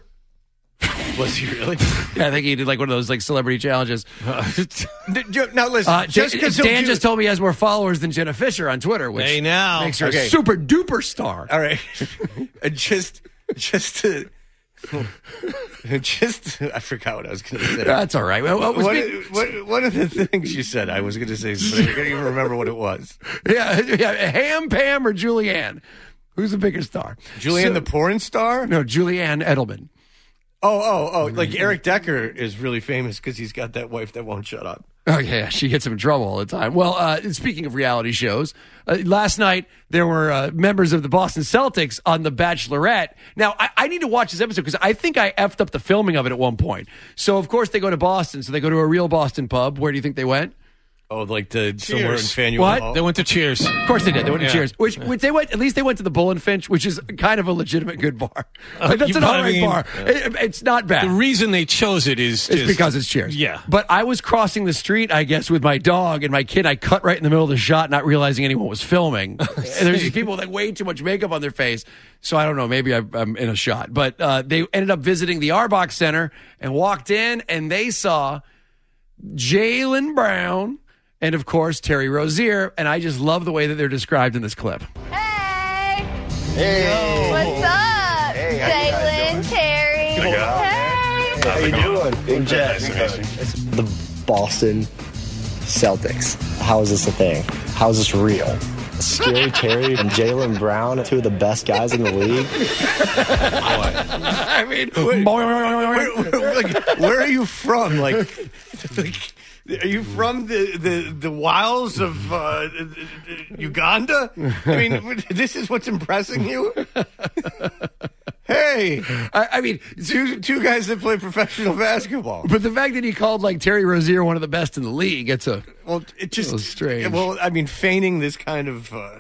Was he really? Yeah, I think he did like one of those like celebrity challenges. Now listen, Uh, just Dan, because Dan just told me he has more followers than Jenna Fisher on Twitter, which Hey, now. makes her Okay. a super duper star. All right, Uh, just just to just I forgot what I was going to say. That's all right. Well, well, What, speak- what, one of the things you said, I was going to say, but I can't even remember what it was. yeah, yeah, Ham, Pam, or Julianne? Who's the bigger star? Julianne So- the porn star? No, Julianne Edelman. Oh, oh, oh! Like Eric Decker is really famous because he's got that wife that won't shut up. Oh, yeah, she gets him in trouble all the time. Well, uh, speaking of reality shows, uh, last night there were uh, members of the Boston Celtics on The Bachelorette. Now, I, I need to watch this episode because I think I effed up the filming of it at one point. So, of course, they go to Boston. So they go to a real Boston pub. Where do you think they went? Oh, like the somewhere in Faneuil What? Hall? They went to Cheers. Of course they did. They went Yeah. to Cheers. Which, which they went. At least they went to the Bull and Finch, which is kind of a legitimate good bar. Like, that's you an all know what I right mean? bar. It- it's not bad. The reason they chose it is It's just, because it's Cheers. Yeah. But I was crossing the street, I guess, with my dog and my kid. I cut right in the middle of the shot, not realizing anyone was filming. And there's these people with like way too much makeup on their face. So I don't know. Maybe I, I'm in a shot. But uh, they ended up visiting the Arbach Center and walked in, and they saw Jaylen Brown and, of course, Terry Rozier. And I just love the way that they're described in this clip. Hey! Hey! What's up? Hey, how you guys Jaylen, Terry. Good job. Hey! How you doing? Big Jet. The Boston Celtics. How is this a thing? How is this real? Scary Terry and Jaylen Brown, two of the best guys in the league. I mean, Wait, where, where, like, where are you from? Like, like, are you from the, the, the wilds of uh, Uganda? I mean, this is what's impressing you? Hey, I, I mean, two two guys that play professional basketball. But the fact that he called like Terry Rozier one of the best in the league, it's a well, it just little strange. Well, I mean, feigning this kind of uh,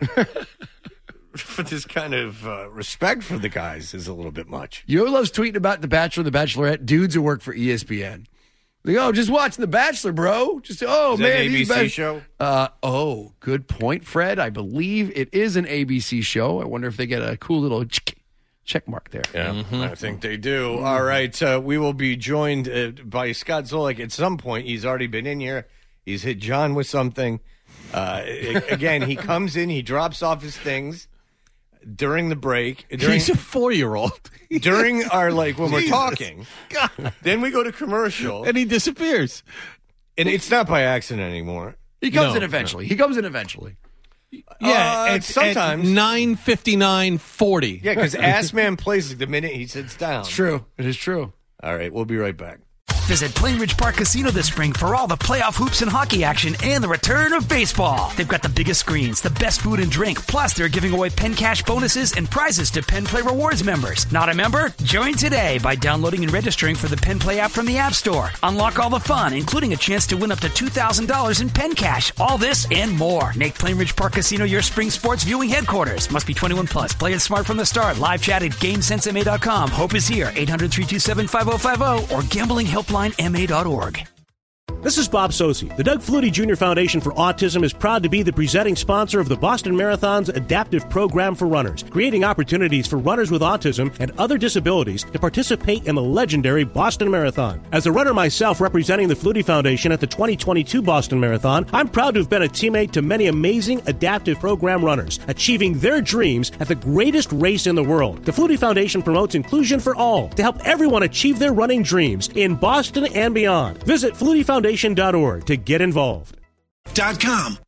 for this kind of uh, respect for the guys is a little bit much. You know who loves tweeting about The Bachelor and The Bachelorette? Dudes who work for E S P N. Like, oh, just watching The Bachelor, bro. Just oh Is that man, an A B these C best- show? Uh, oh, good point, Fred. I believe it is an A B C show. I wonder if they get a cool little check mark there. Yeah, I think they do. All right, uh, we will be joined uh, by Scott Zolik at some point. He's already been in here. He's hit John with something. Uh, a- again, he comes in, he drops off his things during the break. During, He's a four-year-old. during our, like, when we're Jesus. talking. God. Then we go to commercial. And he disappears. And it's not by accident anymore. He comes No, in eventually. He comes in eventually. Yeah, Uh, at, sometimes. at nine fifty-nine forty. Yeah, because Ass Man plays the minute he sits down. It's true. It is true. All right, we'll be right back. Visit Plainridge Park Casino this spring for all the playoff hoops and hockey action and the return of baseball. They've got the biggest screens, the best food and drink, plus they're giving away Penn Cash bonuses and prizes to Penn Play Rewards members. Not a member? Join today by downloading and registering for the Penn Play app from the App Store. Unlock all the fun, including a chance to win up to two thousand dollars in Penn Cash. All this and more. Make Plainridge Park Casino your spring sports viewing headquarters. Must be twenty-one plus. Play it smart from the start. Live chat at GameSense M A dot com. Hope is here. eight hundred, three two seven, five oh five oh or gambling helpline M A dot org. This is Bob Sosi. The Doug Flutie Junior Foundation for Autism is proud to be the presenting sponsor of the Boston Marathon's adaptive program for runners, creating opportunities for runners with autism and other disabilities to participate in the legendary Boston Marathon. As a runner myself representing the Flutie Foundation at the twenty twenty-two Boston Marathon, I'm proud to have been a teammate to many amazing adaptive program runners, achieving their dreams at the greatest race in the world. The Flutie Foundation promotes inclusion for all to help everyone achieve their running dreams in Boston and beyond. Visit flutie foundation dot org to get involved. Dot com.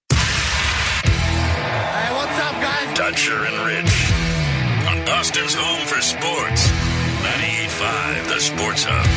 Hey, what's up, guys? Dutcher and Rich on Boston's home for sports. ninety-eight point five, the Sports Hub.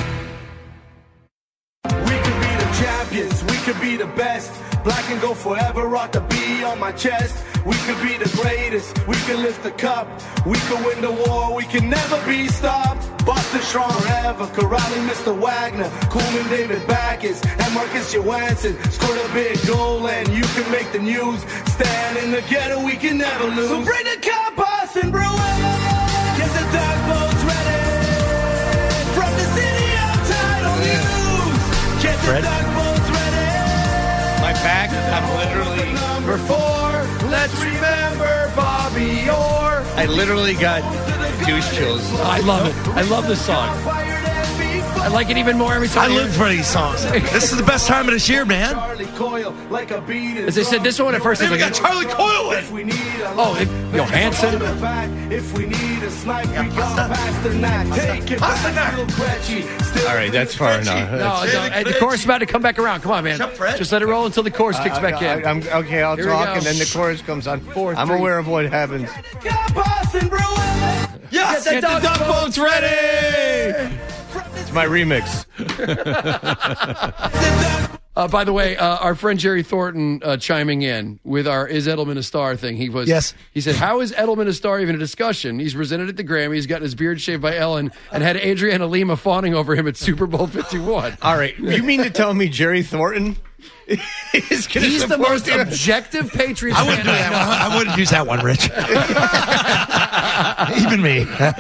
We could be the champions, we could be the best. Black and gold forever, rock the B on my chest. We could be the greatest, we could lift the cup. We could win the war, we can never be stopped. Boston strong forever, Corrali, Mister Wagner, Coolman, David Backus, and Marcus Johansson scored a big goal and you can make the news. Stand in the ghetto, we can never lose. So bring the cup, Boston Bruins! Get the dog boats ready! From the city of title news! Get the Fred? dog boats ready! My back, I'm literally Number four, let's remember Bobby Orr. I literally got douche chills. I love it. I love this song. I like it even more every time. I live for these songs. This is the best time of this year, man. As I said, this one at first I was We like, got Charlie Coyle in. oh, it, Johansson. If we need a snipe, we got Pasternak. Take it back, Bill Krejci. Still All right, that's far enough. No, That's- no, and the chorus is about to come back around. Come on, man. Just let it roll until the chorus kicks I- back I- in. I'm, okay, I'll Here we talk, go. and then the chorus comes on. Four, I'm three. aware of what happens. Boston Bruins! Yes, get the duck boats ready. It's my remix. Uh, by the way, uh, our friend Jerry Thornton uh, chiming in with our "Is Edelman a Star?" thing. He was, Yes. He said, "How is Edelman a star even a discussion? He's presented at the Grammys, gotten his beard shaved by Ellen, and had Adriana Lima fawning over him at Super Bowl fifty-one." All right, you mean to tell me Jerry Thornton is going to He's the most objective Patriots I wouldn't do fan I that one. know. I wouldn't use that one, Rich. Even me.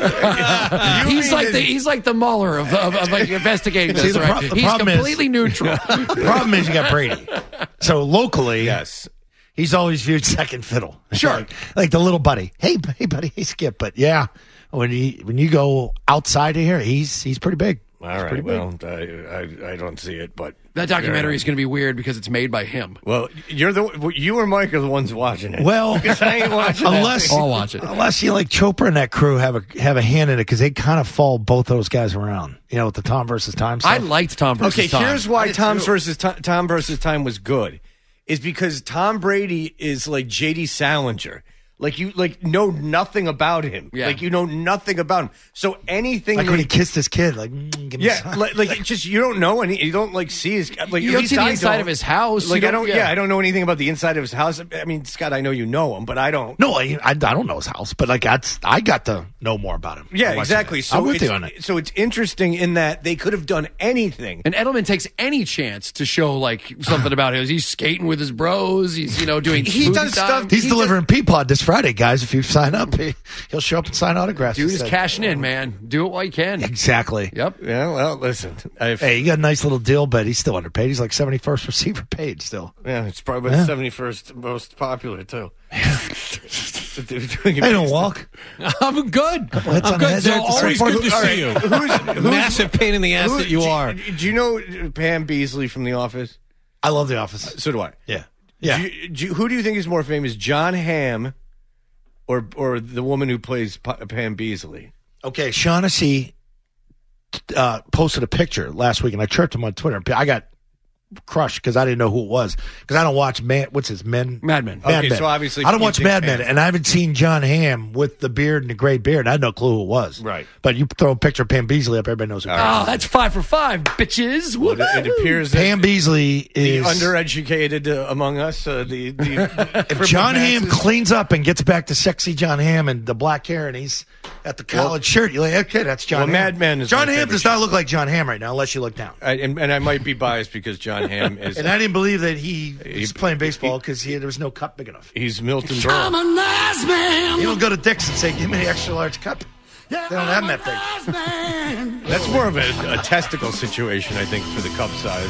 He's like the he's like the Mueller of, of, of like investigating See, this, the right? pro- the He's problem is- completely neutral. The problem is you got Brady. So locally, yes, he's always viewed second fiddle. Sure. like, like the little buddy. Hey, b- hey, buddy. Hey, Skip. But yeah, when he when you go outside of here, he's he's pretty big. All He's right, pretty big. well, I, I, I don't see it, but That documentary is going to be weird because it's made by him. Well, you're the you or Mike are the ones watching it. Well, because I ain't watching unless it. I'll watch it. Unless you like Chopra and that crew have a have a hand in it because they kind of follow both those guys around. You know, with the Tom versus Time stuff. I liked Tom versus Okay, Tom. here's why I did Tom too. versus Tom, Tom versus Time was good, is because Tom Brady is like J D Salinger. Like you like know nothing about him. Yeah. Like you know nothing about him. So anything like that when he he- kissed his kid. Like, mm, give me yeah, some. like, like it just you don't know any. You don't like see his like. You at don't least see the I inside don't. of his house. Like You I don't- don't. Yeah. yeah. I don't know anything about the inside of his house. I mean, Scott, I know you know him, but I don't. No, I, I I don't know his house, but like that's I got to know more about him. Yeah, by watching exactly. it. So I'm with it's, you on it. So it's interesting in that they could have done anything. And Edelman takes any chance to show like something about him. He's skating with his bros. He's you know doing. He smoothie does time. stuff- He's he delivering Peapod this Friday, guys. If you sign up, he, he'll show up and sign autographs. Dude He is said. cashing in, man. Do it while you can. Exactly. Yep. Yeah. Well, listen. I've, Hey, you got a nice little deal, but he's still underpaid. He's like seventy-first receiver paid still. Yeah, it's probably Yeah. the seventy-first most popular too. Hey, don't walk. I'm good. hits I'm on the good. head So there at the always support. good to All see right, you. who's- who's- Massive pain in the ass Who- that you do, are. Do you know Pam Beasley from The Office? I love The Office. So do I. Yeah. Yeah. Do you- do you- who do you think is more famous, John Hamm or or the woman who plays Pa- Pam Beasley? Okay, Shaughnessy uh, posted a picture last week, and I chirped him on Twitter. I got crushed because I didn't know who it was because I don't watch Man. What's his Men? Mad Men. Mad Okay, Men. so obviously I don't you watch think Mad Men, Ham. and I haven't seen John Hamm with the beard and the gray beard. I had no clue who it was. Right. But you throw a picture of Pam Beasley up, everybody knows who it is. Oh, that's five for five, bitches. Well, it, it appears that Pam Beasley the is. undereducated uh, among us, uh, the, the if John Hamm cleans up and gets back to sexy John Hamm and the black hair, and he's at the college shirt, you're like, okay, that's John Well, Hamm. Mad Men is John my Hamm favorite does not look like John Hamm right now, unless you look down. I, and, and I might be biased because John Hamm is And I didn't believe that he was playing baseball because he, there was no cup big enough. he's Milton Berle. a nice man. You don't go to Dick's and say, give me the extra large cup. They don't have them that big. That's more of a, a testicle situation, I think, for the cup size.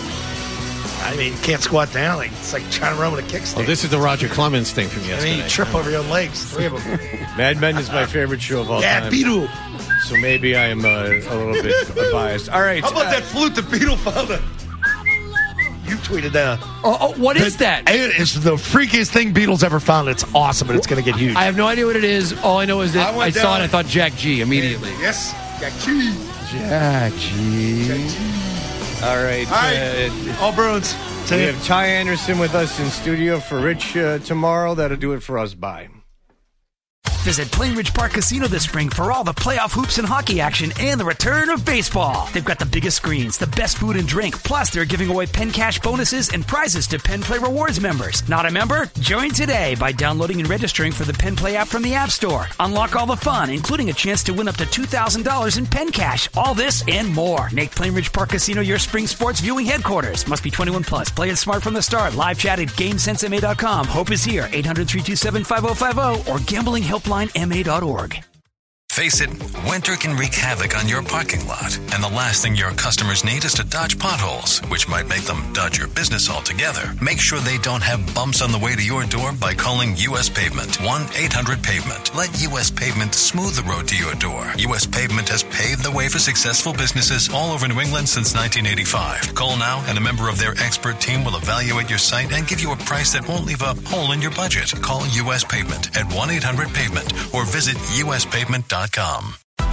I mean, you can't squat down. Like, it's like trying to run with a kickstand. Oh, this is the Roger Clemens thing from I yesterday. mean, you trip over your own legs. Three of them. Mad Men is my favorite show of all Yeah, time. Beetle. So maybe I am uh, a little bit biased. All right. How about uh, that flute the Beetle found? It? You tweeted that. Oh, oh, what is that? It is the freakiest thing Beatles ever found. It's awesome, and it's going to get huge. I have no idea what it is. All I know is that I I, went saw down- it. I thought Jack G immediately. Yes, Jack G. Jack G. all right. All right. uh, All Bruins. we have Ty Anderson with us in studio for Rich uh, tomorrow. That'll do it for us. Bye. Visit Plainridge Park Casino this spring for all the playoff hoops and hockey action and the return of baseball. They've got the biggest screens, the best food and drink, plus they're giving away Penn Cash bonuses and prizes to Penn Play Rewards members. Not a member? Join today by downloading and registering for the Penn Play app from the App Store. Unlock all the fun, including a chance to win up to two thousand dollars in Penn Cash. All this and more. Make Plainridge Park Casino your spring sports viewing headquarters. Must be twenty-one plus. Play it smart from the start. Live chat at GameSense M A dot com. Hope is here. eight hundred, three two seven, five oh five oh or gambling helpline M A dot org. Face it, winter can wreak havoc on your parking lot, and the last thing your customers need is to dodge potholes, which might make them dodge your business altogether. Make sure they don't have bumps on the way to your door by calling U S Pavement, one eight hundred pavement. Let U S Pavement smooth the road to your door. U S Pavement has paved the way for successful businesses all over New England since nineteen eighty-five. Call now, and a member of their expert team will evaluate your site and give you a price that won't leave a hole in your budget. Call U S Pavement at one eight hundred pavement or visit U S pavement dot com.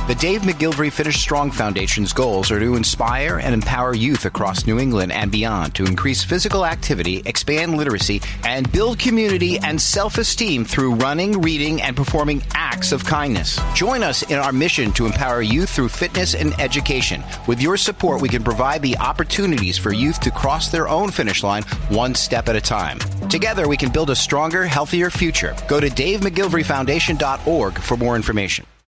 The Dave McGilvery Finish Strong Foundation's goals are to inspire and empower youth across New England and beyond to increase physical activity, expand literacy, and build community and self-esteem through running, reading, and performing acts of kindness. Join us in our mission to empower youth through fitness and education. With your support, we can provide the opportunities for youth to cross their own finish line one step at a time. Together, we can build a stronger, healthier future. Go to dave mcgilvery foundation dot org for more information.